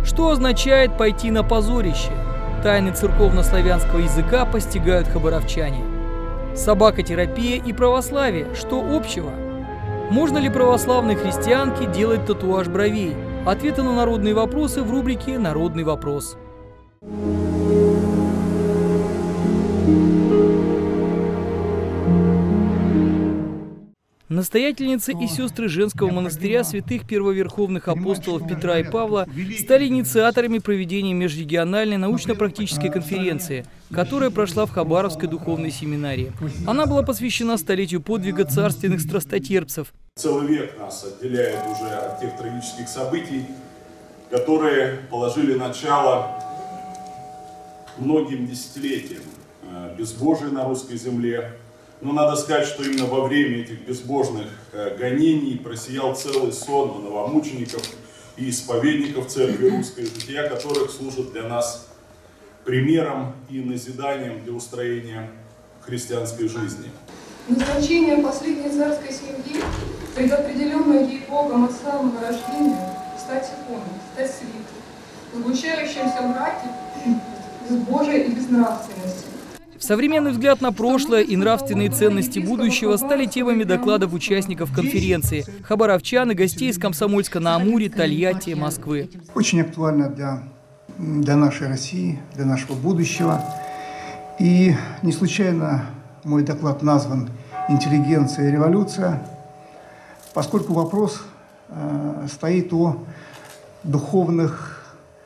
Что означает пойти на позорище? Тайны церковно-славянского языка постигают хабаровчане. Собакотерапия и православие – что общего? Можно ли православной христианке делать татуаж бровей? Ответы на народные вопросы в рубрике «Народный вопрос». Настоятельницы и сестры женского монастыря святых первоверховных апостолов Петра и Павла стали инициаторами проведения межрегиональной научно-практической конференции, которая прошла в Хабаровской духовной семинарии. Она была посвящена столетию подвига царственных страстотерпцев. Целый век нас отделяет уже от тех трагических событий, которые положили начало многим десятилетиям безбожия на русской земле. Но надо сказать, что именно во время этих безбожных гонений просиял целый сон новомучеников и исповедников Церкви Русской, жития которых служат для нас примером и назиданием для устроения христианской жизни. Назначение последней царской семьи, предопределенное ей Богом от самого рождения, стать иконой, стать свитой, сгущающимся в браке безбожия и безнравственности. Современный взгляд на прошлое и нравственные ценности будущего стали темами докладов участников конференции, хабаровчан и гостей из Комсомольска-на-Амуре, Тольятти, Москвы. Очень актуально для нашей России, для нашего будущего. И не случайно мой доклад назван «Интеллигенция и революция», поскольку вопрос стоит о духовных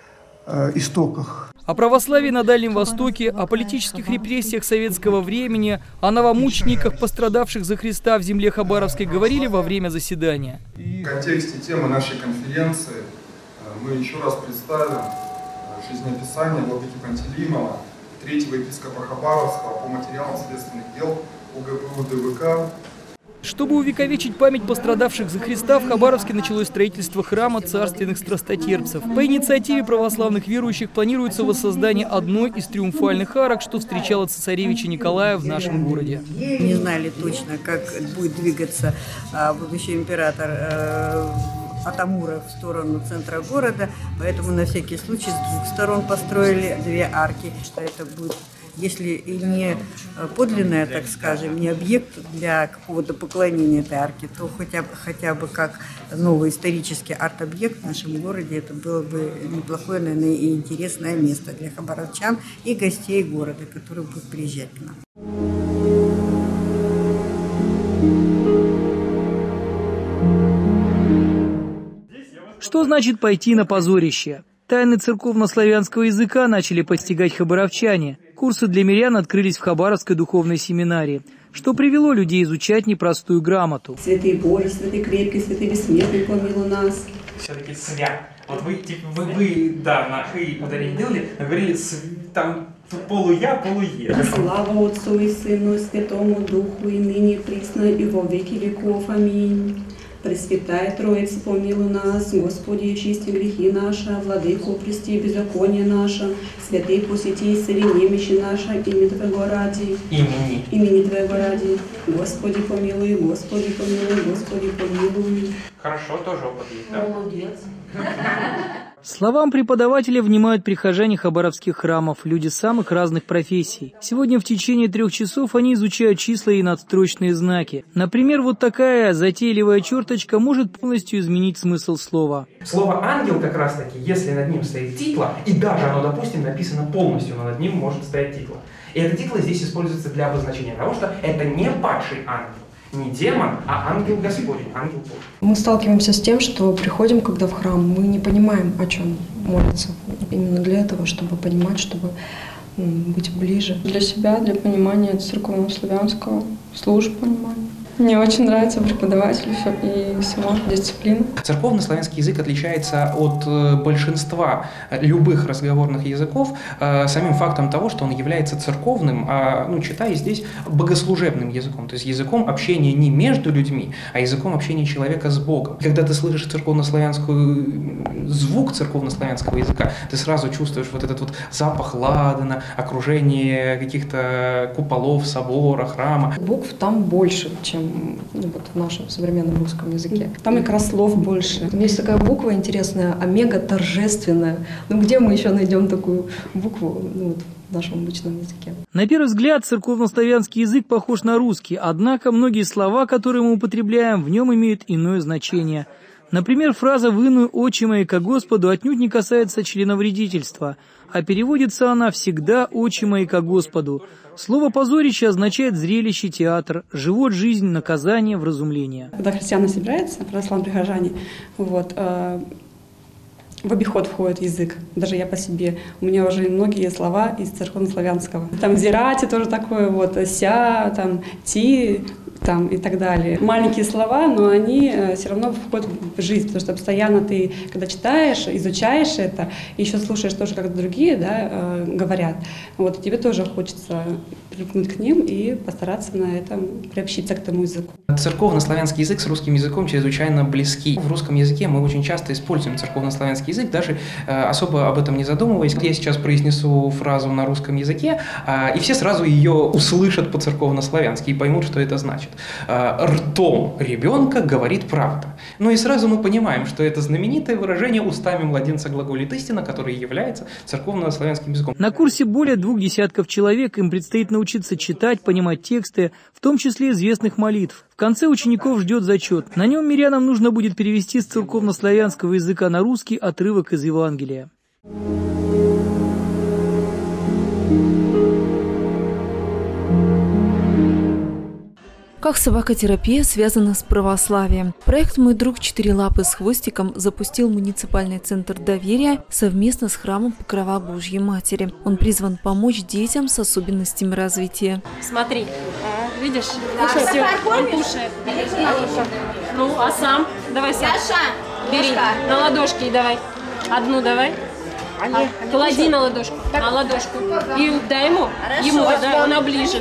истоках. О православии на Дальнем Востоке, о политических репрессиях советского времени, о новомучениках, пострадавших за Христа в земле Хабаровской, говорили во время заседания. В контексте темы нашей конференции мы еще раз представим жизнеописание владыки Пантелеимона, третьего епископа Хабаровского, по материалам следственных дел УГПУ ДВК. Чтобы увековечить память пострадавших за Христа, в Хабаровске началось строительство храма царственных страстотерпцев. По инициативе православных верующих планируется воссоздание одной из триумфальных арок, что встречало цесаревича Николая в нашем городе. Не знали точно, как будет двигаться будущий император от Амура в сторону центра города, поэтому на всякий случай с двух сторон построили две арки, что это будет, если и не подлинная, так скажем, не объект для какого-то поклонения этой арки, то хотя бы как новый исторический арт-объект в нашем городе, это было бы неплохое, наверное, и интересное место для хабаровчан и гостей города, которые будут приезжать к нам. Что значит пойти на позорище? Тайны церковно-славянского языка начали постигать хабаровчане. Курсы для мирян открылись в Хабаровской духовной семинарии, что привело людей изучать непростую грамоту. Святый Боже, святый крепкий, святый бессмертный, помилуй нас. Все-таки свят. Вот вы да, на «хы» ударение делали, но говорили там полуя, полуе. Слава Отцу и Сыну и Святому Духу, и ныне, и присно, и во веки веков. Аминь. Пресвятая Троица, помилуй нас, Господи, очисти грехи наши, Владыку, прости беззаконие наше, святые посети, исцели немощи наши, имя Твоего ради. Имени Твоего ради. Господи, помилуй, Господи, помилуй, Господи, помилуй. Хорошо, тоже опыт есть, да? Молодец. Словам преподавателя внимают прихожане хабаровских храмов, люди самых разных профессий. Сегодня в течение 3 часов они изучают числа и надстрочные знаки. Например, вот такая затейливая черточка может полностью изменить смысл слова. Слово «ангел» как раз таки, если над ним стоит титла, и даже оно, допустим, написано полностью, но над ним может стоять титла. И эта титла здесь используется для обозначения того, что это не падший ангел. Не демон, а ангел Господень, ангел Божий. Мы сталкиваемся с тем, что приходим, когда в храм, мы не понимаем, о чем молятся. Именно для этого, чтобы понимать, чтобы быть ближе. Для себя, для понимания церковно-славянского, служб понимания. Мне очень нравится преподаватель и сама дисциплина. Церковно-славянский язык отличается от большинства любых разговорных языков самим фактом того, что он является церковным, читая здесь богослужебным языком, то есть языком общения не между людьми, а языком общения человека с Богом. Когда ты слышишь звук церковно-славянского языка, ты сразу чувствуешь вот этот вот запах ладана, окружение каких-то куполов, собора, храма. Букв там больше, чем чем вот в нашем современном русском языке. Там как раз слов больше. Там есть такая буква интересная, омега торжественная. Ну где мы еще найдем такую букву вот, в нашем обычном языке? На первый взгляд, церковнославянский язык похож на русский, однако многие слова, которые мы употребляем, в нем имеют иное значение. Например, фраза «выну очи мои ко Господу» отнюдь не касается членовредительства, а переводится она всегда «очи мои ко Господу». Слово «позорище» означает зрелище, театр, живот, жизнь, наказание, вразумление. Когда христиане собираются, православные прихожане, вот, в обиход входит язык. Даже я по себе. У меня уже многие слова из церковнославянского. Там «зирати» тоже такое, вот, «ся», там «ти», там и так далее. Маленькие слова, но они все равно входят в жизнь, потому что постоянно ты, когда читаешь, изучаешь это, еще слушаешь тоже, как другие, да, говорят, вот, тебе тоже хочется привыкнуть к ним и постараться на этом приобщиться к этому языку. Церковнославянский язык с русским языком чрезвычайно близки. В русском языке мы очень часто используем церковнославянский язык, даже особо об этом не задумываясь. Я сейчас произнесу фразу на русском языке, и все сразу ее услышат по-церковнославянски и поймут, что это значит. Ртом ребенка говорит правда. Ну и сразу мы понимаем, что это знаменитое выражение «устами младенца глаголит истина», которое является церковнославянским языком. На курсе более 20 человек, им предстоит научиться читать, понимать тексты, в том числе известных молитв. В конце учеников ждет зачет. На нем мирянам нужно будет перевести с церковнославянского языка на русский отрывок из Евангелия. Как собакотерапия связана с православием? Проект «Мой друг 4 лапы с хвостиком» запустил муниципальный центр доверия совместно с храмом Покрова Божьей Матери. Он призван помочь детям с особенностями развития. Смотри, видишь? Все, он кушает. Ну, а сам? Давай сам. Бери, на ладошки и давай. Одну давай. Клади на ладошку, и дай ему, да, он оближет,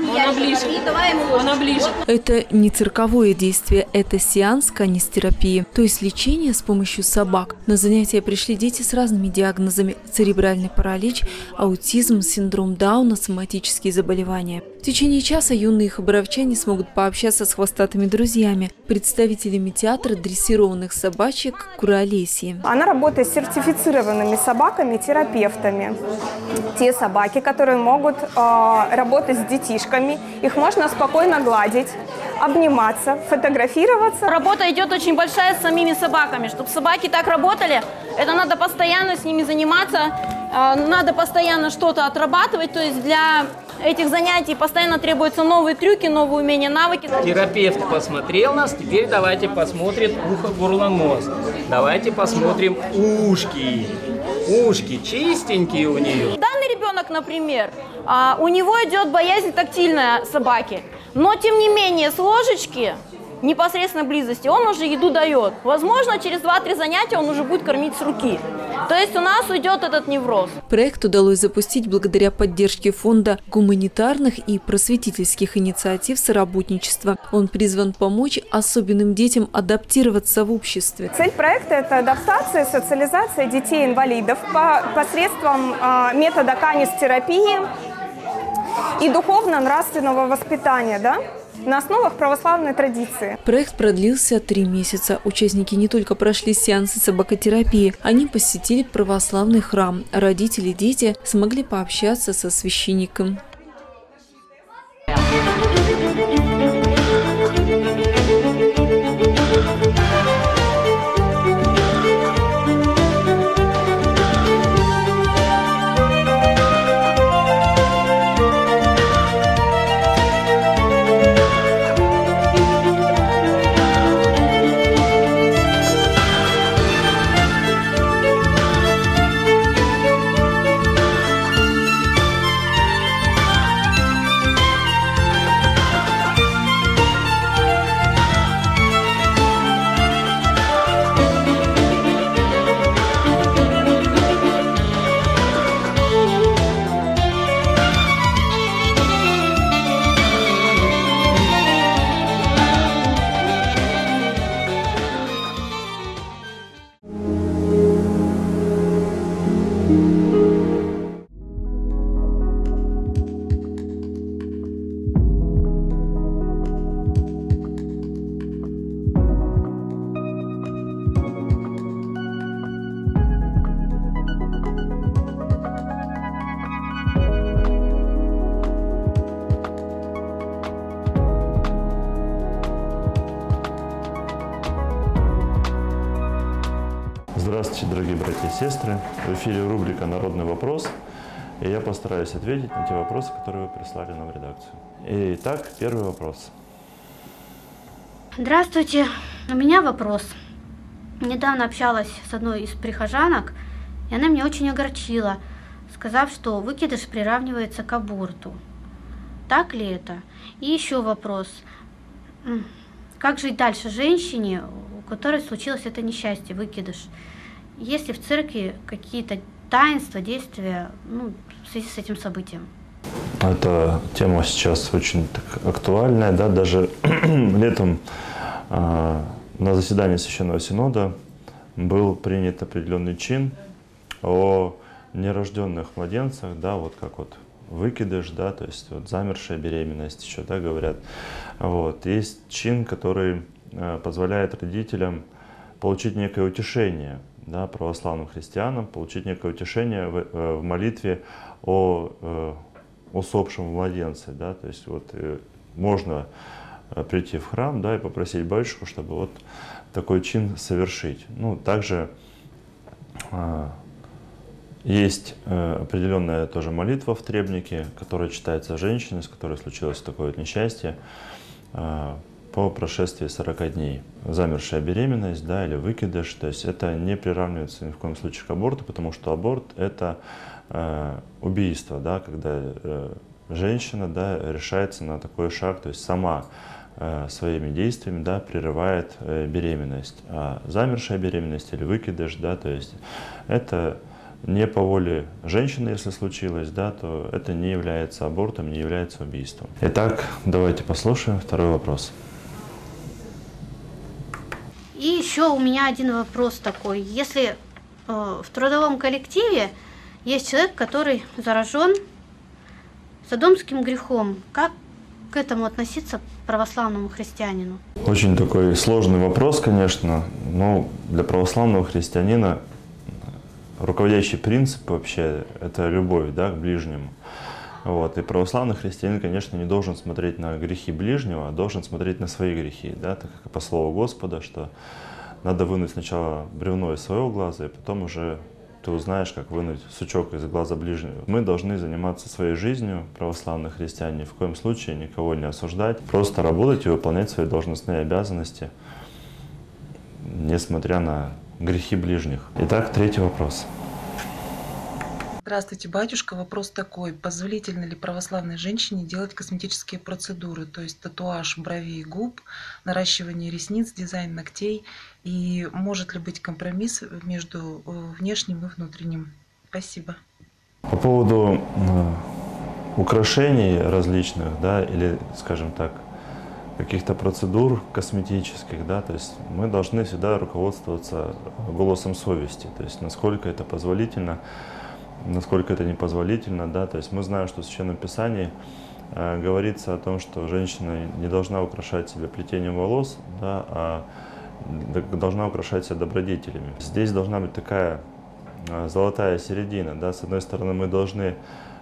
он оближет. Это не цирковое действие, это сеанс канистерапии, то есть лечение с помощью собак. На занятия пришли дети с разными диагнозами: церебральный паралич, аутизм, синдром Дауна, соматические заболевания. В течение часа юные хабаровчане смогут пообщаться с хвостатыми друзьями, представителями театра дрессированных собачек «Куролесье». Она работает с сертифицированными собаками-терапевтами. Те собаки, которые могут работать с детишками, их можно спокойно гладить, обниматься, фотографироваться. Работа идет очень большая с самими собаками. Чтобы собаки так работали, это надо постоянно с ними заниматься, надо постоянно что-то отрабатывать, то есть для этих занятий постоянно требуются новые трюки, новые умения, навыки. Терапевт посмотрел нас, теперь давайте посмотрим ухо, горло, нос. Давайте посмотрим ушки. Ушки чистенькие у нее. Данный ребенок, например, у него идет боязнь тактильная собаки, но тем не менее с ложечки непосредственной близости он уже еду дает. Возможно, через 2-3 занятия он уже будет кормить с руки. То есть у нас уйдет этот невроз. Проект удалось запустить благодаря поддержке фонда гуманитарных и просветительских инициатив соработничества. Он призван помочь особенным детям адаптироваться в обществе. Цель проекта – это адаптация, социализация детей-инвалидов посредством метода канистерапии и духовно-нравственного воспитания, да? На основах православной традиции. Проект продлился 3 месяца. Участники не только прошли сеансы собакотерапии, они посетили православный храм. Родители и дети смогли пообщаться со священником. Здравствуйте, дорогие братья и сестры. В эфире рубрика «Народный вопрос». И я постараюсь ответить на те вопросы, которые вы прислали нам в редакцию. Итак, первый вопрос. Здравствуйте. У меня вопрос. Недавно общалась с одной из прихожанок, и она меня очень огорчила, сказав, что выкидыш приравнивается к аборту. Так ли это? И еще вопрос. Как жить дальше женщине, у которой случилось это несчастье, выкидыш? Есть ли в церкви какие-то таинства, действия в связи с этим событием? Эта тема сейчас очень актуальная. Да? Даже летом на заседании Священного Синода был принят определенный чин о нерожденных младенцах, да, вот как вот выкидыш, да, то есть вот замершая беременность еще, да, говорят. Вот. Есть чин, который позволяет родителям получить некое утешение, да, православным христианам, получить некое утешение в молитве о усопшем младенце, да, то есть вот можно прийти в храм, да, и попросить батюшку, чтобы вот такой чин совершить. Ну, также есть определенная тоже молитва в требнике, которая читается женщине, с которой случилось такое вот несчастье, по прошествии 40 дней. Замершая беременность, да, или выкидыш, то есть это не приравнивается ни в коем случае к аборту, потому что аборт — это убийство, да, когда женщина, да, решается на такой шаг, то есть сама своими действиями, да, прерывает беременность. А замершая беременность или выкидыш, да, то есть это не по воле женщины, если случилось, да, то это не является абортом, не является убийством. Итак, давайте послушаем второй вопрос. И еще у меня один вопрос такой. Если в трудовом коллективе есть человек, который заражен содомским грехом, как к этому относиться православному христианину? Очень такой сложный вопрос, конечно, но для православного христианина руководящий принцип вообще – это любовь, да, к ближнему. Вот. И православный христианин, конечно, не должен смотреть на грехи ближнего, а должен смотреть на свои грехи, да, так как по слову Господа, что надо вынуть сначала бревно из своего глаза, и потом уже ты узнаешь, как вынуть сучок из глаза ближнего. Мы должны заниматься своей жизнью, православные христиане, ни в коем случае никого не осуждать, просто работать и выполнять свои должностные обязанности, несмотря на грехи ближних. Итак, третий вопрос. Здравствуйте, батюшка. Вопрос такой. Позволительно ли православной женщине делать косметические процедуры, то есть татуаж бровей и губ, наращивание ресниц, дизайн ногтей? И может ли быть компромисс между внешним и внутренним? Спасибо. По поводу украшений различных, да, или, скажем так, каких-то процедур косметических, да, то есть мы должны всегда руководствоваться голосом совести, то есть насколько это позволительно, насколько это непозволительно, да, то есть мы знаем, что в Священном Писании говорится о том, что женщина не должна украшать себя плетением волос, да, а должна украшать себя добродетелями. Здесь должна быть такая золотая середина, да, с одной стороны мы должны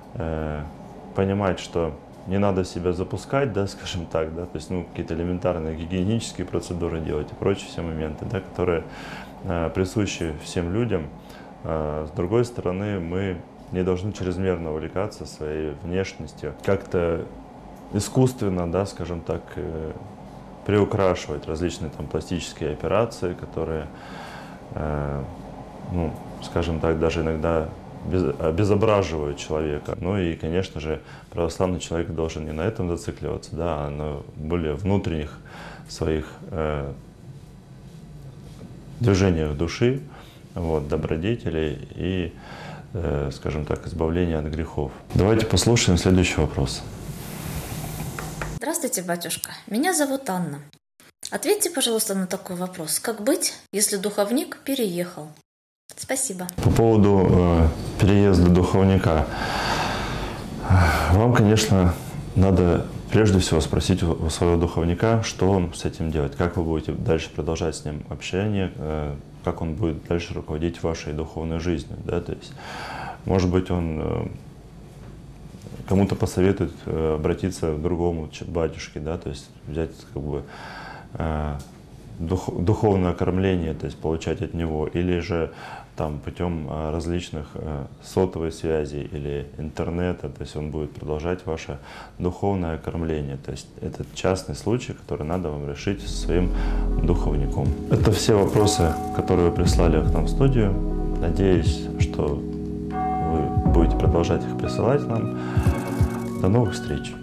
понимать, что не надо себя запускать, да, скажем так, да, то есть, ну, какие-то элементарные гигиенические процедуры делать и прочие все моменты, да, которые присущи всем людям. С другой стороны, мы не должны чрезмерно увлекаться своей внешностью, как-то искусственно, да, скажем так, приукрашивать различные там пластические операции, которые, ну, скажем так, даже иногда обезображивают человека. Ну и, конечно же, православный человек должен не на этом зацикливаться, да, а на более внутренних своих движениях души, вот, добродетелей и, скажем так, избавления от грехов. Давайте послушаем следующий вопрос. Здравствуйте, батюшка. Меня зовут Анна. Ответьте, пожалуйста, на такой вопрос. Как быть, если духовник переехал? Спасибо. По поводу переезда духовника. Вам, конечно, надо прежде всего спросить у своего духовника, что он с этим делает, как вы будете дальше продолжать с ним общение, как он будет дальше руководить вашей духовной жизнью. Да? То есть, может быть, он кому-то посоветует обратиться к другому батюшке, да? То есть взять как бы духовное кормление, то есть получать от него, или же там путем различных сотовой связи или интернета, то есть он будет продолжать ваше духовное кормление. То есть это частный случай, который надо вам решить со своим духовником. Это все вопросы, которые вы прислали к нам в студию. Надеюсь, что вы будете продолжать их присылать нам. До новых встреч!